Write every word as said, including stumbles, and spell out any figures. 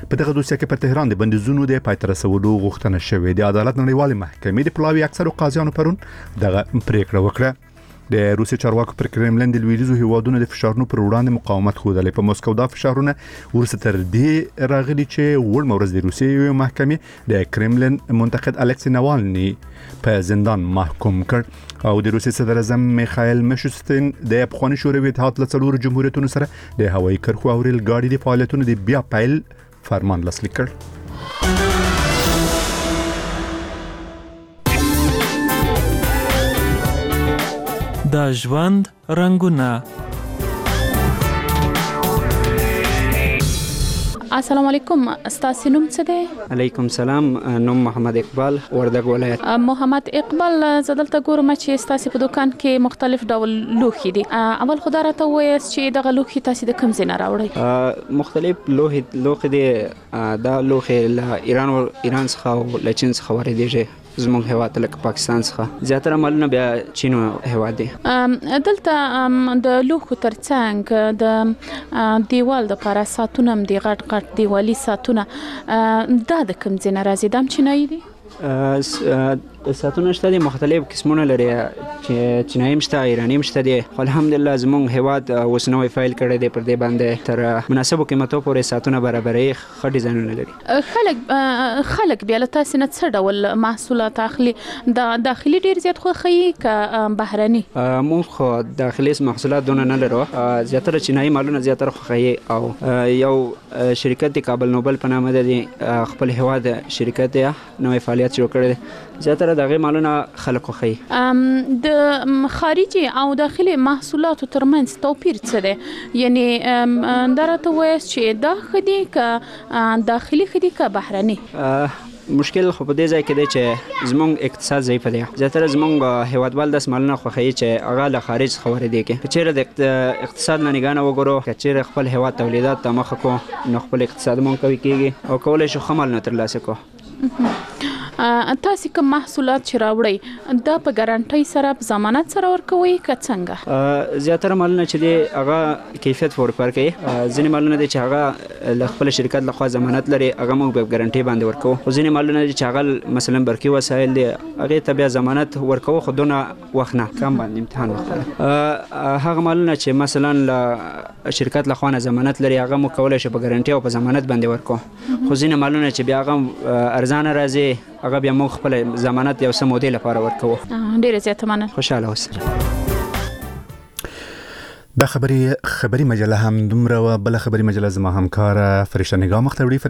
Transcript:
په دغه دوسیه کې په تهران د بندیزونو د پای ته رسولو غوښتنه شوې د عدالت نړیوالې محکمې د پلاوي اکثرو قاضیانو پرون دغه پریکړه وکړه. د روسي چارواکو پر کرملین د لویدیځو هیوادونو د فشارونو پر وړاندې مقاومت ښودلی. په مسکو دا فشارونه ورسته تر دې راغلي چې وړمه ورځ د روسیې محکمې د کرملین منتقد الکسی ناوالني په زندان محکوم کړ او د روسي صدر اعظم میخائیل میشوستین د پخواني شوروي اتحاد له څلورو جمهوریتونو سره د هوایي کرښو او ریل ګاډي د فعالیتونو د بیا پیل فرمان لاسلیک کړ. د ژوند رنگونه. السلام علیکم، ستاسو نوم څه دی؟ علیکم سلام، نوم محمد اقبال، وردګ ولایت. محمد اقبال، زه دلته ګورم چې ستاسو په دکان کې مختلف ډول لوښي دي. اول خو دا راته ووایاست چې دغه لوښي تاسو د کوم ځای نه راوړئ؟ مختلف لوښي لوښي دي. دا لوښي له ایران و ایران څخه او له چین څخه واردېږي. زموږ هیواد لکه پاکستان څخه زیاتره مالونه بیا چین هیواد دي. دلته د لوښو ترڅنګ د دیوال د لپاره ساعتونه هم دي، غټ غټ دیوالي ساعتونه. دا د کوم ځای نه راځي؟ دا هم چینایي دي؟ ساعتونه شته دي، مختلف قسمونه لري، چې چینایي هم شته، ایراني هم شته دي. خو الحمدلله زموږ هیواد اوس نوی فایل کړی دی پر دې باندې تر مناسبو قیمتو پورې ساعتونه برابروي، ښه ډیزاینونه لري. خلک خلک بیا له تاسو نه څه ډول محصولات اخلي؟ د داخلي ډیر زیات خوښوي که بهرني؟ موږ خو داخلي محصولات دونه نه لرو، زیاتره چینایي مالونه زیاتره خوښوي. او یو شرکت دی کابل نوبل په نامه دی، خپل هیواد شرکت دی، نوی فعالیت شروع کړی دی. زیاتره دغه مالونه خلک خوښوي. د خارجي او داخلي محصولاتو ترمنځ توپیر څه دی؟ یعنی دا راته وایاست چې دا ښه دي که داخلي ښه دي که بهرني؟ مشکل خو په دې ځای کې دی چې زموږ اقتصاد ضعیف دی. زیاتره زموږ هیوادوال داسې مالونه خوښوي چې هغه له خارج څخه واردېږي. که چېرې د اقتصاد نه نګاه نه وګورو، که چېرې خپل هیواد تولیدات ته مخه کړو، نو خپل اقتصاد مو قوي کېږي او کولی شو ښه مالونه ترلاسه کړو. تاسو کوم محصولات چې راوړئ دا په ګارانټۍ سره په ضمانت سره ورکوي که څنګه؟ زیاتره مالونه چې دي هغه کیفیت فور ورکوي. ځینې مالونه دي چې هغه له خپل شرکت لخوا ضمانت لري، هغه موږ په ګارانټۍ باندې ورکوو. خو ځینې مالونه دي چې هغه مثلا برقي وسایل دي، هغې ته بیا ضمانت ورکوو، خو دونه وخت نه، کم باندې امتحان وخت. هغه مالونه چې مثلا له شرکت لخوا نه ضمانت لري، هغه موږ کولی شو په ګارانټۍ او په ضمانت باندې ورکوو. خو ځینې مالونه چې بیا هغه ارزانه راځي، هغه بیا موږ خپل ضمانت یو څه مودې لپاره ورکوو. ډېره زیاته مننه. خوشحاله اوسئ. دا خبري خبري مجله هم دومره و. بل خبري مجله زما همکار فرشته نگاه مخ ته وړي.